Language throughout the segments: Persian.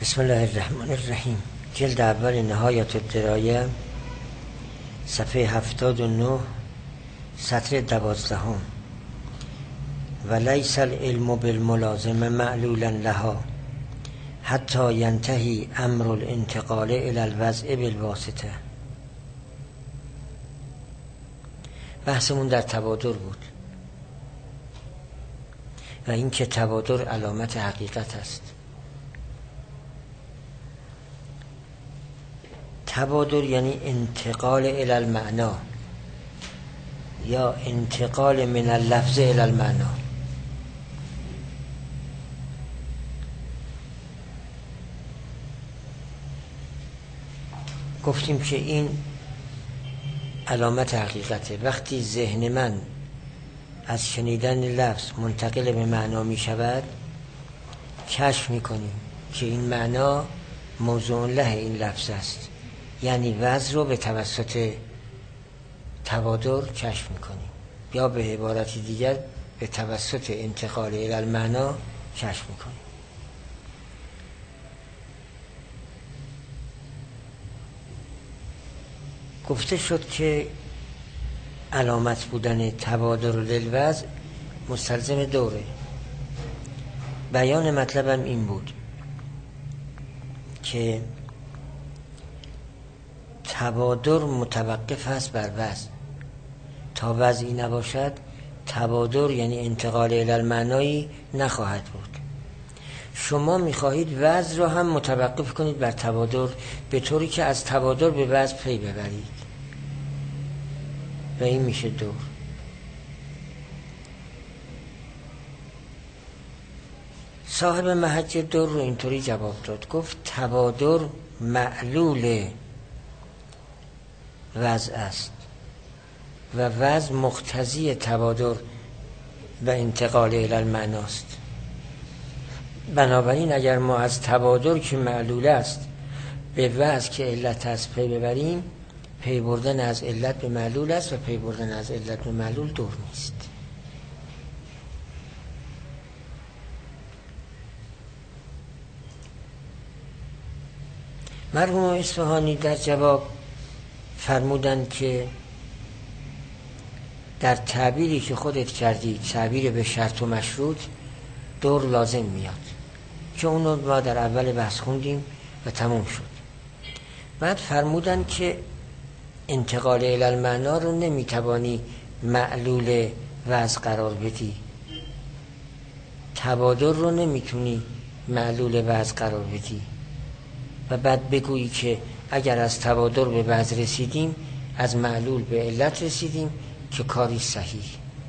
بسم الله الرحمن الرحیم. جلد اول نهایت الدرایه، صفحه 79، سطر 12. و لیس العلم بالملازمه معلولا لها حتی ینتهی امر الانتقال الى الوضع بالواسطه. بحثمون در تبادر بود و این که تبادر علامت حقیقت است. تبادر یعنی انتقال الی المعنا یا انتقال من اللفظ الی المعنا. گفتیم که این علامت حقیقته. وقتی ذهن من از شنیدن لفظ منتقل به معنا می شود، کشف می کنیم که این معنا موضوع له این لفظ است، یعنی وضع رو به توسط تبادر کشف می کنیم، یا به عبارت دیگر به توسط انتقال الی المعنا کشف می کنیم. گفته شد که علامت بودن تبادر للوضع مستلزم دوره. بیان مطلبم این بود که تبادر متوقف است بر وضع. تا وضعی نباشد تبادر یعنی انتقال الی المعنایی نخواهد بود. شما میخواهید وضع را هم متوقف کنید بر تبادر، به طوری که از تبادر به وضع پی ببرید و این میشه دور. صاحب محج دور رو اینطوری جواب داد، گفت تبادر معلول وضع است و وضع مقتضی تبادر و انتقال الی المعناست. بنابراین اگر ما از تبادر که معلول است به وضع که علت است پی ببریم، پی بردن از علت به معلول است و پی بردن از علت به معلول دور نیست. مرحوم اصفهانی در جواب فرمودند که در تعبیری که خودت کردی، تعبیر به شرط و مشروط، دور لازم میاد که اونو ما در اول بحث خوندیم و تموم شد. بعد فرمودند که انتقال الی المعنا رو نمیتوانی معلول وضع قرار بدی، تبادر رو نمیتونی معلول وضع قرار بدی و بعد بگویی که اگر از تبادر به وضع رسیدیم از معلول به علت رسیدیم، که کاری صحیح.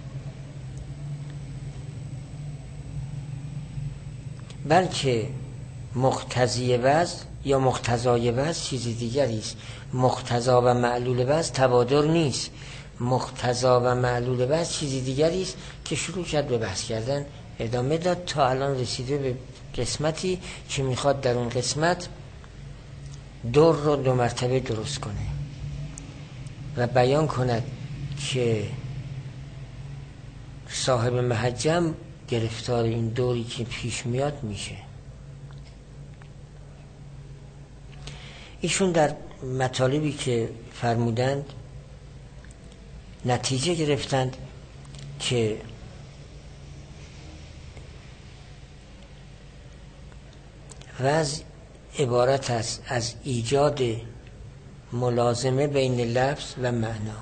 بلکه مقتضی وضع یا مقتضای وضع چیزی دیگری است. مقتضا و معلول وضع تبادر نیست. مقتضا و معلول وضع چیزی دیگری است که شروع کرد به بحث کردن، ادامه داد تا الان رسیده به قسمتی که میخواد در اون قسمت دور رو دو مرتبه درست کنه و بیان کند که صاحب محجم گرفتار این دوری که پیش میاد میشه. ایشون در مطالبی که فرمودند نتیجه گرفتند که وضع عبارت است از ایجاد ملازمه بین لفظ و معنا،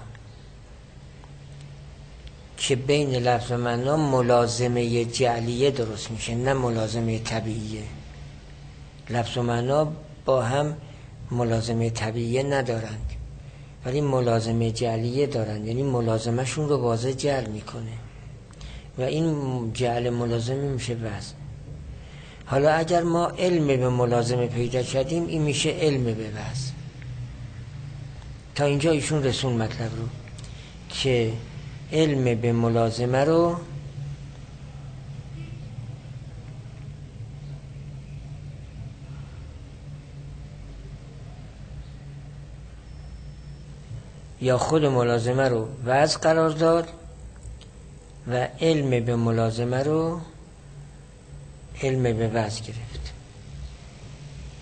که بین لفظ و معنا ملازمه جعلیه درست میشه، نه ملازمه طبیعیه. لفظ و معنا با هم ملازمه طبیعیه ندارند ولی ملازمه جعلیه دارند، یعنی ملازمه شون رو واضح جعل میکنه و این جعل ملازمه میشه وضع. حالا اگر ما علم به ملازمه پیدا کردیم، این میشه علم به وضع. تا اینجا ایشون رسون مطلب رو که علم به ملازمه رو یا خود ملازمه رو وضع قرار داد و علم به ملازمه رو علم به وضع گرفت.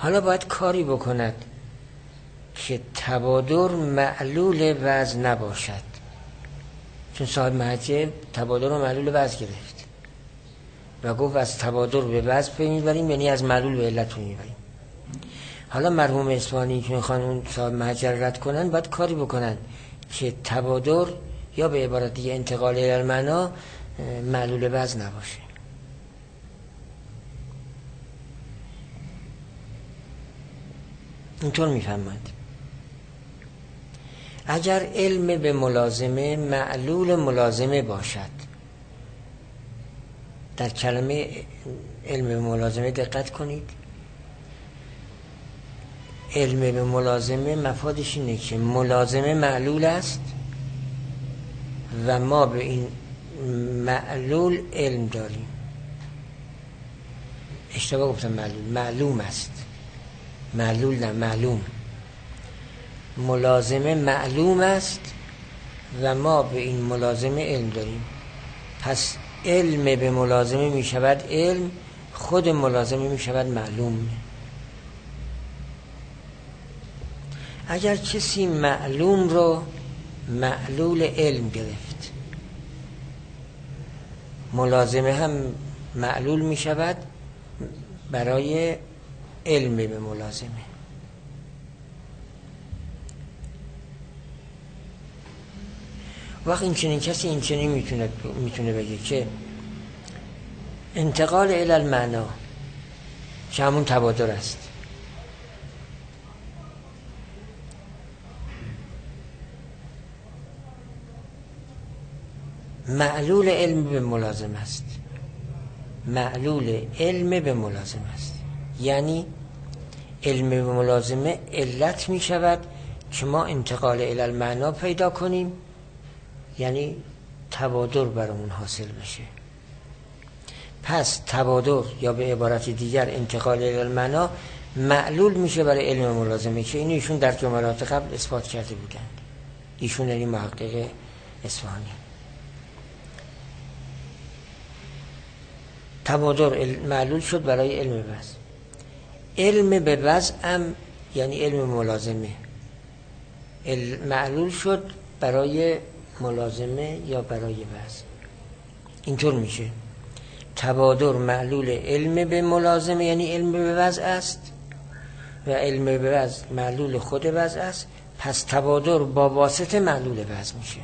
حالا باید کاری بکند که تبادر معلول وضع نباشد، چون صاحب محجه تبادر رو معلول وضع گرفت و گفت از تبادر به وضع پی میبریم، یعنی از معلول به علت پی میبریم. حالا مرحوم اصفهانی که میخوان اون صاحب محجه رد کنن باید کاری بکنن که تبادر یا به عبارت دیگه انتقال الی المعنا معلول وضع نباشه. اینطور میفهمند. اگر علم به ملازمه معلول ملازمه باشد، در کلمه علم به ملازمه دقت کنید. علم به ملازمه مفادش اینه که ملازمه معلول است و ما به این معلول علم داریم. اشتباه گفتم معلول، معلوم است. معلول نه، معلوم. ملازمه معلوم است و ما به این ملازمه علم داریم. پس علم به ملازمه می شود علم، خود ملازمه می شود معلوم. اگر کسی معلوم رو معلول علم گرفت، ملازمه هم معلول می شود برای علم به ملازمه. وقت این چنین کسی این چنین میتونه بگه که انتقال الی المعنا که همون تبادر است، معلول علم به ملازم است. معلول علم به ملازم است یعنی علم به ملازمه علت می شود که ما انتقال الی المعنا پیدا کنیم، یعنی تبادر برامون حاصل بشه. پس تبادر یا به عبارت دیگر انتقال الی المعنا معلول میشه برای علم ملازمه که اینو ایشون در جملات قبل اثبات کرده بودند. ایشون یعنی محقق اصفهانی. تبادر معلول شد برای علم وضع. علم به وضع هم یعنی علم ملازمه معلول شد برای ملازمه یا برای وضع. اینطور میشه تبادر معلول علم به ملازمه یعنی علم به وضع است و علم به وضع معلول خود وضع است. پس تبادر با واسطه معلول وضع میشه.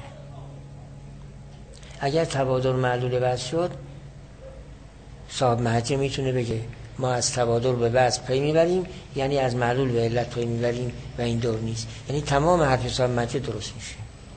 اگر تبادر معلول وضع شد، صاحب محجه میتونه بگه ما از تبادر به وضع پی میبریم، یعنی از معلول به علت پی میبریم و این دور نیست. یعنی تمام حرف صاحب محجه درست میشه.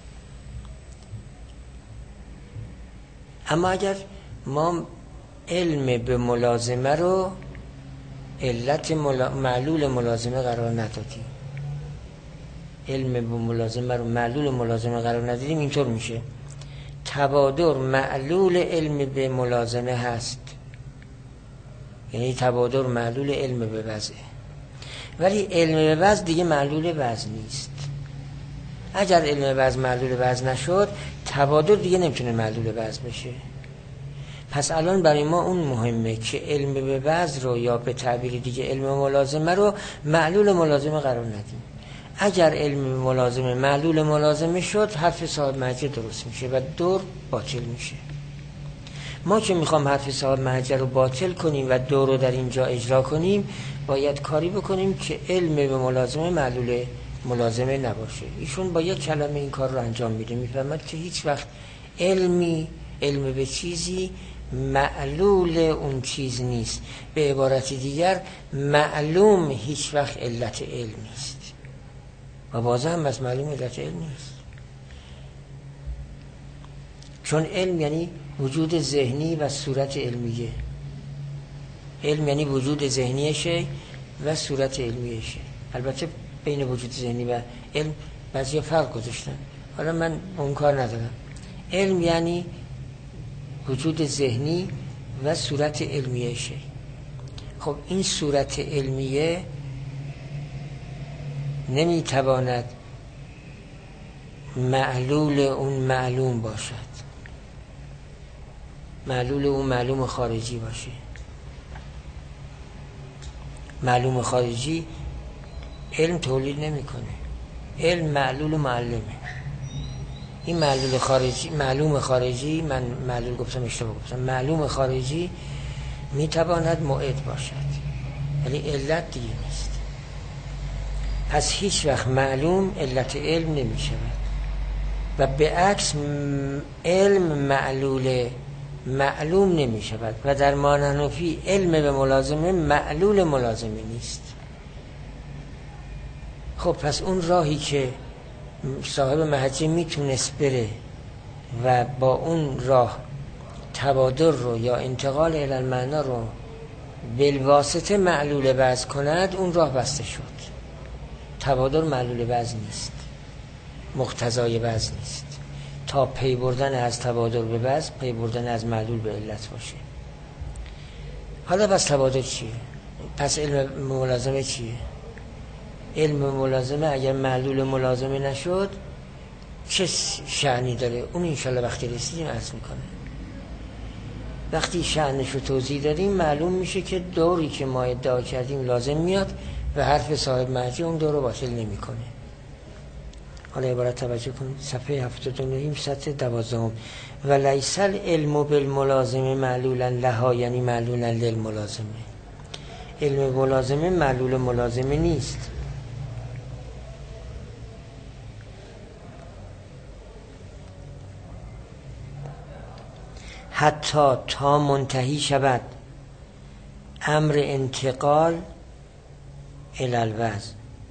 اما اگر ما علم به ملازمه رو علت معلول ملازمه قرار ندادیم، علم به ملازمه رو معلول ملازمه قرار ندادیم، اینطور میشه تبادر معلول علم به ملازمه هست، یعنی تبادر معلول علم به وضعه، ولی علم به وضع دیگه معلول وضع نیست. اگر علم وضع معلول وضع نشد، تبادر دیگه نمیتونه معلول وضع بشه. پس الان برای ما اون مهمه که علم به وضع رو یا به تعبیر دیگه علم ملازمه رو معلول ملازمه قرار ندیم. اگر علم ملازمه معلول ملازمه شد، حرف صاحب محجه درست میشه و دور باطل میشه. ما که میخوام حرف صاحب محجه رو باطل کنیم و دور رو در اینجا اجرا کنیم، باید کاری بکنیم که علم به ملازمه معلول ملازمه نباشه. ایشون با یک کلمه این کار رو انجام میده. میفهمد که هیچ وقت علم به چیزی معلول اون چیز نیست. به عبارت دیگر معلوم هیچ وقت علت علم نیست و بازه هم از معلوم علت علم نیست، چون علم یعنی وجود ذهنی و صورت علمیه. علم یعنی وجود ذهنی شی و صورت علمی شی. البته بین وجود ذهنی و علم بعضی فرق گذاشتن، حالا من اون کار ندارم. علم یعنی وجود ذهنی و صورت علمیه شی. خب این صورت علمیه نمیتواند معلول اون معلوم باشد، معلول اون معلوم خارجی باشه. معلوم خارجی علم تولید نمیکنه. علم معلول و معلمه. این معلوم خارجی من معلول گفتم اشتباه گفتم، معلوم خارجی میتواند معد باشد ولی علت دیگه نیست. پس هیچ وقت معلوم علت علم نمی شود و به عکس علم معلوم نمی شود و در مانحنفی علم به ملازمه معلول ملازمه نیست. خب پس اون راهی که صاحب محجه میتونست بره و با اون راه تبادر رو یا انتقال الی المعنا رو بالواسطه معلول وضع کند، اون راه بسته شد. تبادر معلول وضع نیست، مقتضای وضع نیست. تا پی بردن از تبادر به وضع، پی بردن از معلول به علت باشه. حالا بس تبادر چیه؟ پس علم ملازمه چیه؟ علم ملازمه اگر معلول ملازمه نشد چه شأنی داره؟ اون انشالله وقتی رسیدیم عرض میکنه. وقتی شأنش رو توضیح دادیم معلوم میشه که دوری که ما ادعا کردیم لازم میاد و حرف صاحب مرجع اون دور رو باطل نمیکنه. حالا عبارت توجه کنید، صفحه 79 سطر 12. و لیس العلم بالملازمه معلولا لها، یعنی معلولا للملازمه. علم ملازمه معلول ملازمه نیست. حتی تا منتهی شود امر انتقال الی الوضع.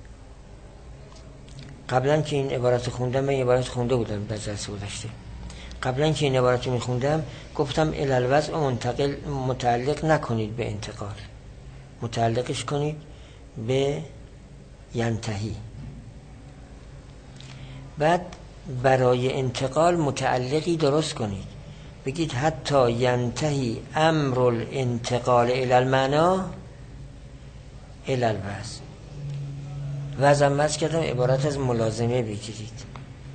قبلا که این عبارت خوندم، من عبارت خونده بودم در جلسه گذشته، قبلا که این عبارت رو میخوندم گفتم الی الوضع متعلق نکنید به انتقال، متعلقش کنید به ینتهی. بعد برای انتقال متعلقی درست کنید، بگید حتی ینتهی امر الانتقال الی المعنا الی الوضع. وضعم وضع کردم عبارت از ملازمه بگیرید.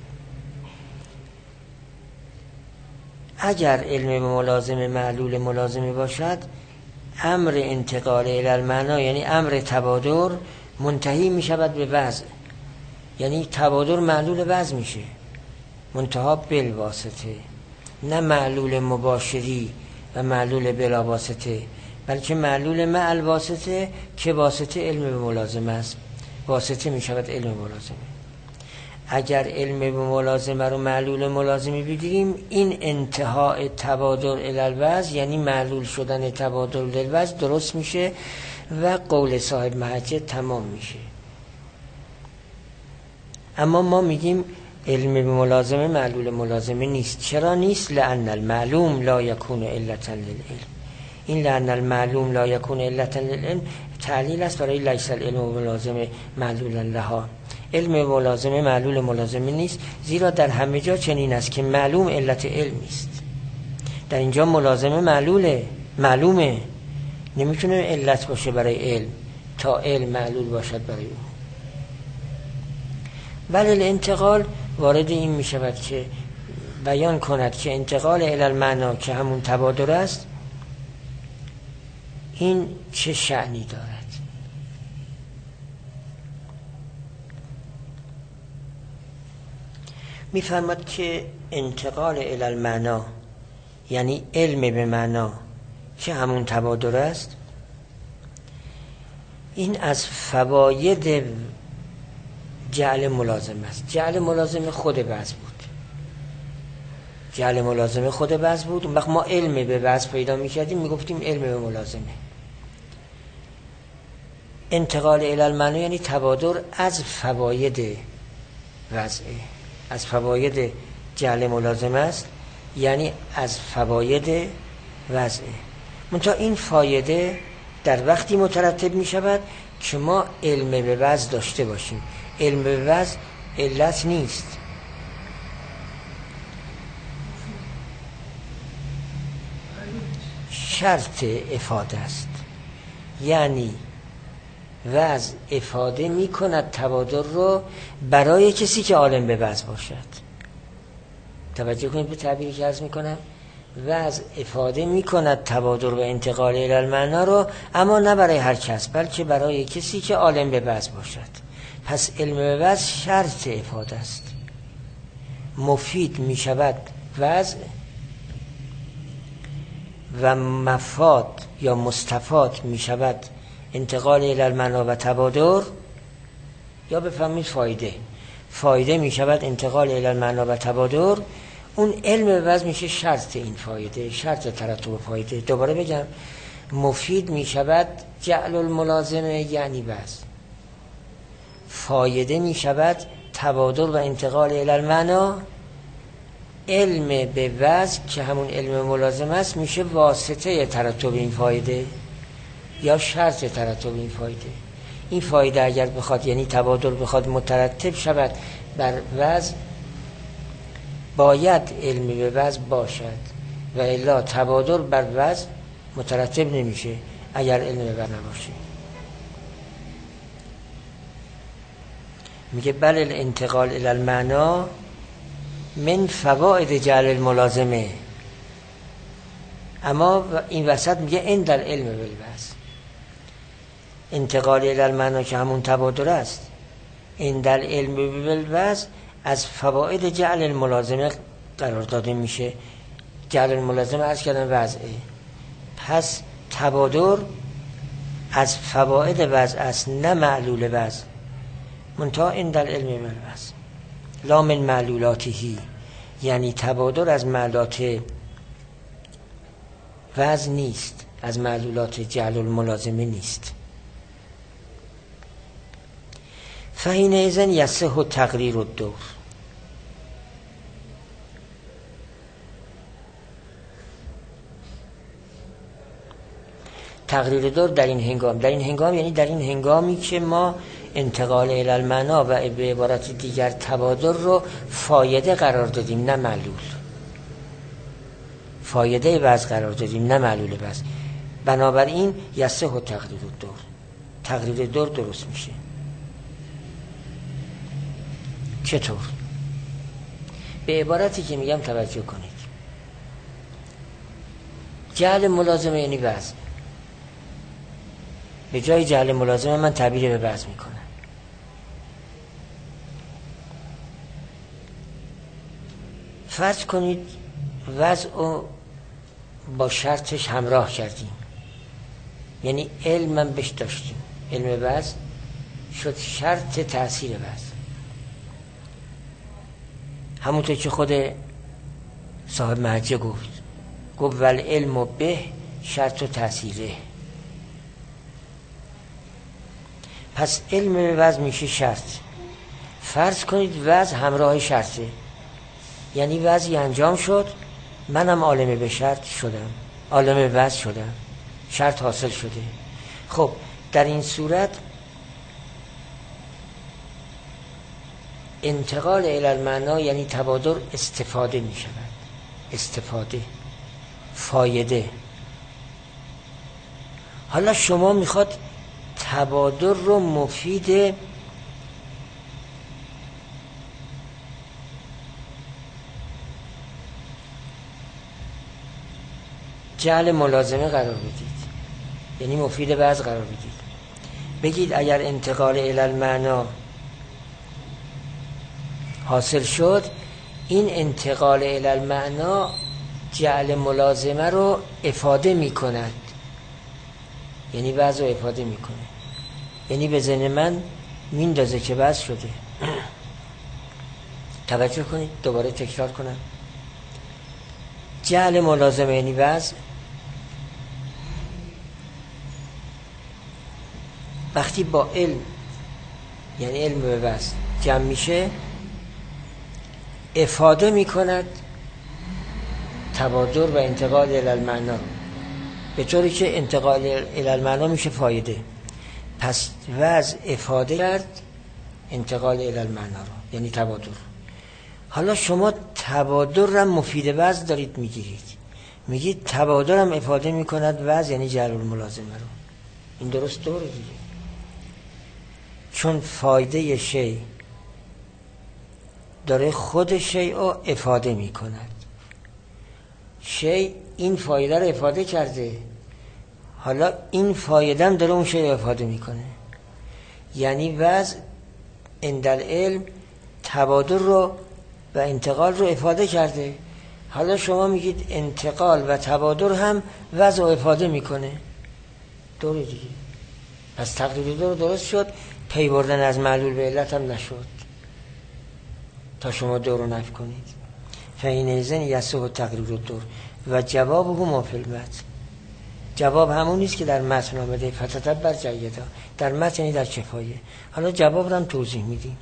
اگر علم به ملازمه معلول ملازمه باشد، امر انتقال الی المعنا یعنی امر تبادر منتهی می شود به وضع، یعنی تبادر معلول وضع میشه، منتها بالواسطه، نه معلول مباشری و معلول بلا واسطه، بلکه معلول مع الواسطه که واسطه علم به ملازمه است، واسطه می شود علم ملازمه. اگر علم به ملازمه رو معلول ملازمه بگیریم، این انتهای تبادر الی الوضع یعنی معلول شدن تبادر الی الوضع درست میشه و قول صاحب محجه تمام میشه. اما ما میگیم علم به ملازمه معلول ملازمه نیست. چرا نیست؟ لأن المعلوم لا یکون علتا للعلم. این لأن المعلوم لا یکون علتا للعلم تعلیل است برای لیس العلم ملازمه معلولا لها. علم ملازمه معلول ملازمه نیست، زیرا در همه جا چنین است که معلوم علت علم است. در اینجا ملازمه معلومه، نمیتونه علت باشه برای علم تا علم معلول باشد برای او. ولی الانتقال وارد این می شود که بیان کند که انتقال الی المعنا که همون تبادر است، این چه شأنی دارد. می فرماد که انتقال الی المعنا یعنی علم به معنا که همون تبادر است، این از فواید جعل ملازم است. جعل ملازم خود وضع بود، جعل ملازم خود وضع بود. اون وقت ما علم به وضع پیدا می‌کردیم، میگفتیم علم به ملازمه. انتقال الی المعنا یعنی تبادر از فواید وضعه، از فواید جعل ملازم است، یعنی از فواید وضعه. منتها این فایده در وقتی مترتب می شود که ما علم به وضع داشته باشیم. علم به وضع علت نیست. شرط افاده است، یعنی وضع افاده می کند تبادر رو برای کسی که عالم به وضع باشد. توجه کنید به تعبیری که عرض می کنم. وضع افاده می کند تبادر و انتقال الی المعنا رو، اما نه برای هر کس، بلکه برای کسی که عالم به وضع باشد. پس علم به وضع شرط افاده است. مفید می شود وضع و مفاد یا مستفاد می شود انتقال الی المعنا و تبادر، یا بفهمید فایده می شود انتقال الی المعنا و تبادر. اون علم به وضع میشه شرط این فایده، شرط ترتب فایده. دوباره بگم، مفید می شود جعل الملازمه یعنی وضع، فایده می شود تبادر و انتقال الی المعنا. علم به وضع که همون علم ملازم است میشه واسطه ترتب این فایده یا شرط ترتب این فایده. این فایده اگر بخواد، یعنی تبادل بخواد مترتب شود بر وضع، باید علم به وضع باشد و الا تبادل بر وضع مترتب نمیشه اگر علم به وضع نباشه. میگه بل الانتقال الی المعنا من فواید جعل الملازمه، اما این وسط میگه عند العلم بالوضع. انتقال الی المعنا که همون تبادل است، عند العلم بالوضع از فواید جعل الملازمه قرار داده میشه. جعل الملازمه عرض کردن وضعه، پس تبادل از فواید وضع است نه معلول وضع، منتها عند العلم بالوضع لا من معلولاته، یعنی تبادل از معلولات وضع نیست، از معلولات جعل الملازمه نیست. فحینئذ یصح تقریر الدور. تقریر دور در این هنگام یعنی در این هنگامی که ما انتقال الی المعنا و به عبارت دیگر تبادل رو فایده قرار دادیم نه معلول، فایده وضع قرار دادیم نه معلول وضع. بنابراین یصح تقریر الدور، تقریر دور درست میشه. چطور؟ به عبارتی که میگم توجه کنید. جعل ملازمه یعنی وضع، به جای جعل ملازمه من تعبیر به وضع میکنم. فرض کنید وضع رو با شرطش همراه کردیم، یعنی علم بهش داشتیم، علم وضع شد شرط تأثیر وضع. همونطور که خود صاحب محجه گفت والعلم به شرط و تأثیره. پس علم به وضع میشه شرط. فرض کنید وضع همراه شرطه، یعنی وضعی انجام شد، منم عالم به شرط شدم، عالم به وضع شدم، شرط حاصل شده. خب در این صورت انتقال الی المعنا یعنی تبادل استفاده می شود، استفاده، فایده. حالا شما میخواد تبادل رو مفید جعل ملازمه قرار بدید، یعنی مفید وضع قرار بدید. بگید اگر انتقال الی المعنا حاصل شد، این انتقال الی المعنا جعل ملازمه رو افاده می کند، یعنی وضع رو افاده می کنه، یعنی به ذهن من میندازه که وضع شده. توجه کنید، دوباره تکرار کنم. جعل ملازمه یعنی وضع. وقتی با علم یعنی علم به وضع جمع میشه، افاده میکند تبادر و انتقال الی المعنا، به طوری که انتقال الی المعنا میشه فایده. پس وضع افاده کرد انتقال الی المعنا رو، یعنی تبادر. حالا شما تبادر را مفید وضع دارید میگیرید، میگید تبادر هم افاده میکند وضع، یعنی جعل الملازمه رو. این درست دوره دیگه، چون فایده شی داره خود شی رو افاده میکند. شی این فایده رو افاده کرده، حالا این فایده هم داره اون شی رو افاده میکنه. یعنی وضع اندل علم تبادل رو و انتقال رو افاده کرده، حالا شما میگید انتقال و تبادل هم وضع رو افاده میکنه. دوره دیگه. پس تقدیر دور درست شد، پی بردن از معلول به علت هم نشد تا شما دور رو نفی کنید. فین ایزن یسوع تقریر دور و جواب هم فی المتن. جواب همون نیست که در متن آمده فتتت بر جیدا، در متن یعنی در کفایه. حالا جواب رو هم توضیح میدیم.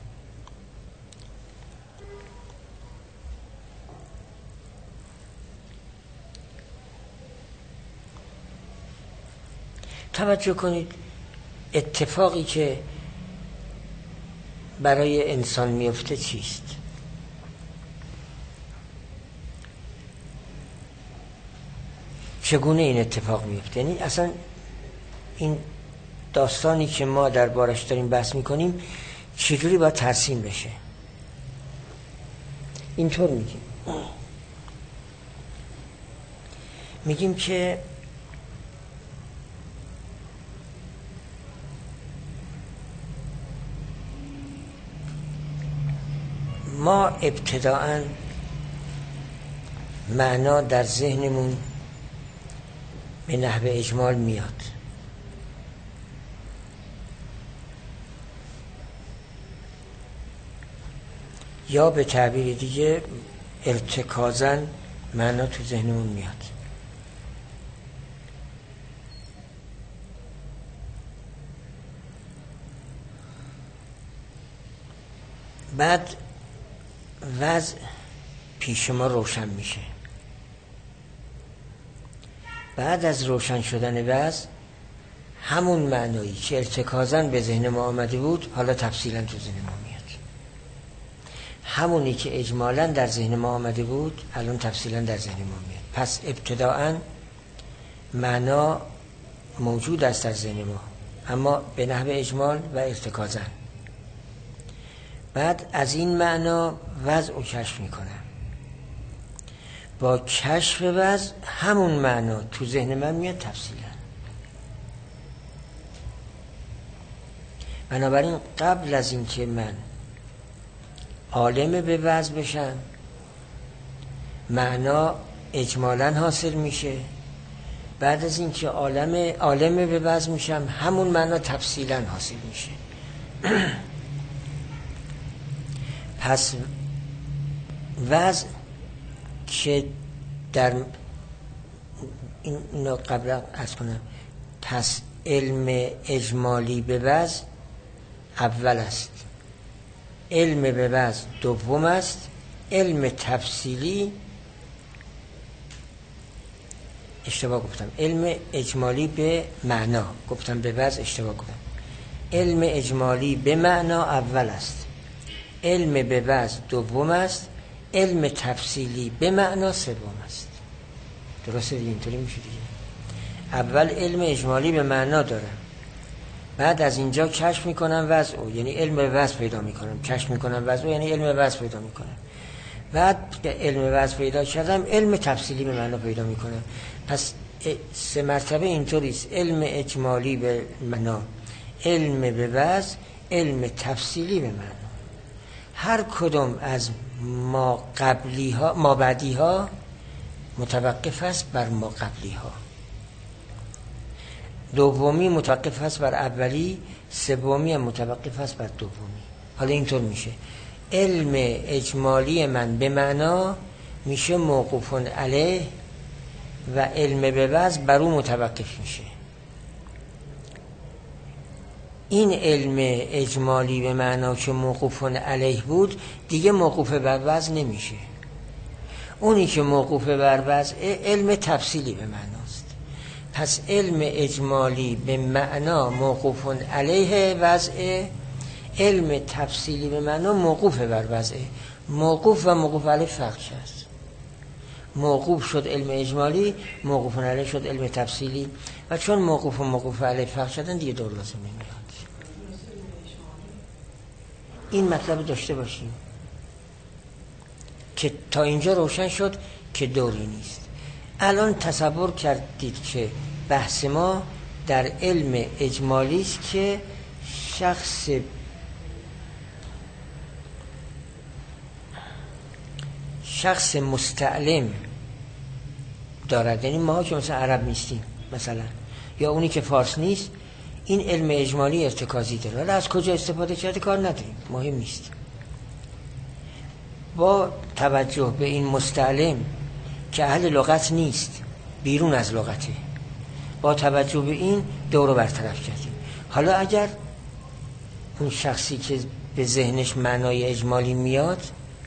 توجه کنید، اتفاقی که برای انسان میفته چیست؟ چگونه این اتفاق میفته؟ یعنی اصلا این داستانی که ما در بارش داریم بحث میکنیم چجوری باید ترسیم بشه؟ اینطور میگیم که ما ابتداءً معنا در ذهنمون به نحو اجمال میاد، یا به تعبیر دیگه ارتکازاً معنا تو ذهنمون میاد. بعد وضع پیش ما روشن میشه. بعد از روشن شدن وضع همون معنایی که ارتکازاً به ذهن ما آمده بود حالا تفصیلاً تو ذهن ما میاد. همونی که اجمالاً در ذهن ما آمده بود الان تفصیلاً در ذهن ما میاد. پس ابتداءً معنا موجود است در ذهن ما، اما به نحو اجمال و ارتکازاً. بعد از این معنا وضع رو کشف میکنم. با کشف وضع همون معنا تو ذهن من میاد تفصیلا. بنابراین قبل از این که من عالم به وضع بشم معنا اجمالا حاصل میشه. بعد از این که عالم به وضع میشم همون معنا تفصیلا حاصل میشه. پس وضع که در اینو قبل از کنم، پس علم اجمالی به وضع اول است، علم به وضع دوم است، علم تفصیلی اشتباه گفتم، علم اجمالی به معنا گفتم، به وضع اشتباه گفتم. علم اجمالی به معنا اول است، علم به وضع دوم است، علم تفصیلی به معنا سوم است. درسته دیگه؟ اینطوری میشه دیگه. اول علم اجمالی به معنا دارم، بعد از اینجا کشف میکنم وضع او، یعنی علم به وضع پیدا میکنم. کشف میکنم وضع او یعنی علم به وضع پیدا میکنم. بعد که علم به وضع پیدا کردم علم تفصیلی به معنا پیدا میکنم. پس 3 مرتبه اینطوری است: علم اجمالی به معنا، علم به وضع، علم تفصیلی به معنا. هر کدوم از ما بعدی ها متوقف است بر ما قبلی ها. دومی متوقف است بر اولی، سومی متوقف است بر دومی. حالا اینطور میشه: علم اجمالی من به معنا میشه موقوف علیه و علم به وضع بر او متوقف میشه. این علم اجمالی به معنا که موقوف علیه بود دیگه موقوف بر وضع نمیشه. اونی که موقوف بر وضع علم تفصیلی به معناست. پس علم اجمالی به معنا موقوف علیه وضع، علم تفصیلی به معنا موقوف بر وضع. موقوف و موقوف علیه فرقش هست. موقوف شد علم اجمالی، موقوف علیه شد علم تفصیلی، و چون موقوف و موقوف علیه فرق شدن دیگه دور لازم نمیاد. این مطلب داشته باشیم که تا اینجا روشن شد که دوری نیست. الان تصور کردید که بحث ما در علم اجمالی است که شخص مستعلم دارد، یعنی ما که مثلا عرب نیستیم مثلا، یا اونی که فارس نیست، این علم اجمالی ارتکازی داره. حالا از کجا استفاده کرده کار نداریم، مهم نیست. با توجه به این مستعلم که اهل لغت نیست، بیرون از لغته، با توجه به این دورو برطرف کردیم. حالا اگر اون شخصی که به ذهنش معنای اجمالی میاد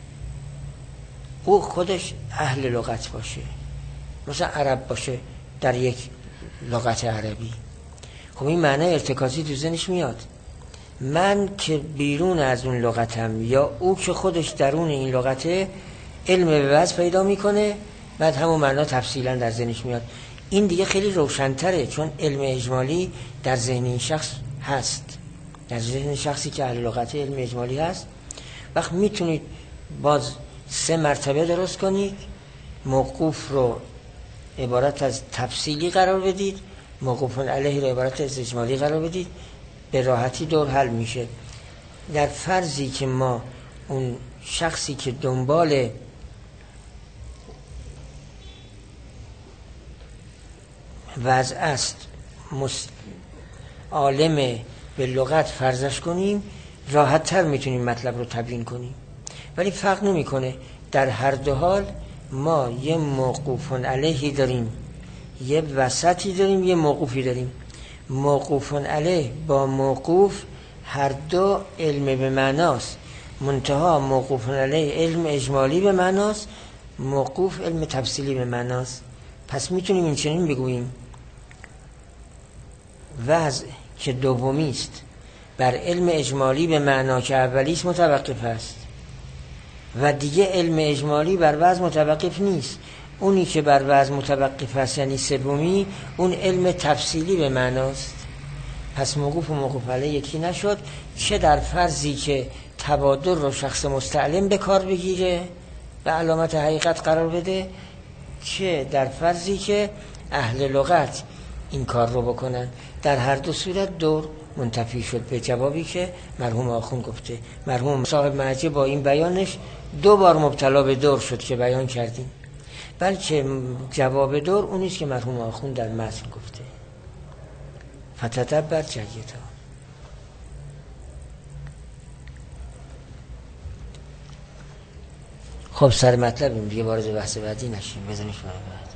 او خودش اهل لغت باشه، مثلا عرب باشه در یک لغت عربی، خب این معنای ارتکازی تو ذهنش میاد. من که بیرون از اون لغتم یا او که خودش درون این لغته، علم به وضع پیدا میکنه، بعد همون معنا تفصیلا در ذهنش میاد. این دیگه خیلی روشن‌تره، چون علم اجمالی در ذهن این شخص هست، در ذهن شخصی که اهل لغته علم اجمالی هست. وقت میتونید باز 3 مرتبه درست کنید، موقوف رو عبارت از تفصیلی قرار بدید، موقوف علیه رو عبارت از اجمالی قرار بدید، به راحتی دور حل میشه. در فرضی که ما اون شخصی که دنبال وضع است عالم به لغت فرضش کنیم، راحت تر میتونیم مطلب رو تبیین کنیم. ولی فرق نمیکنه، در هر دو حال ما یه موقوف علیه داریم، یه وسطی داریم، یه موقوفی داریم. موقوف علیه با موقوف هر دو علم به معناست، منتها موقوف علیه علم اجمالی به معناست، موقوف علم تفصیلی به معناست. پس میتونیم این چنین بگوییم وضع که دومی است بر علم اجمالی به معنا که اولیست متوقف است و دیگه علم اجمالی بر وضع متوقف نیست. اونی که بر وضع متوقف است یعنی سومی، اون علم تفصیلی به معناست. پس موقوف و موقوف علیه یکی نشد، چه در فرضی که تبادل رو شخص مستعلم به کار بگیره به علامت حقیقت قرار بده، چه در فرضی که اهل لغت این کار رو بکنن. در هر دو صورت دور منتفی شد به جوابی که مرحوم آخوند گفته. مرحوم صاحب مرجع با این بیانش 2 بار مبتلا به دور شد که بیان کردیم، بلکه جواب دور اونیست که مرحوم آخوند در متن گفته. فتدبر جیدا. خب سر مطلبیم دیگه، وارد بحث بعدی نشیم، بزنیش بعد.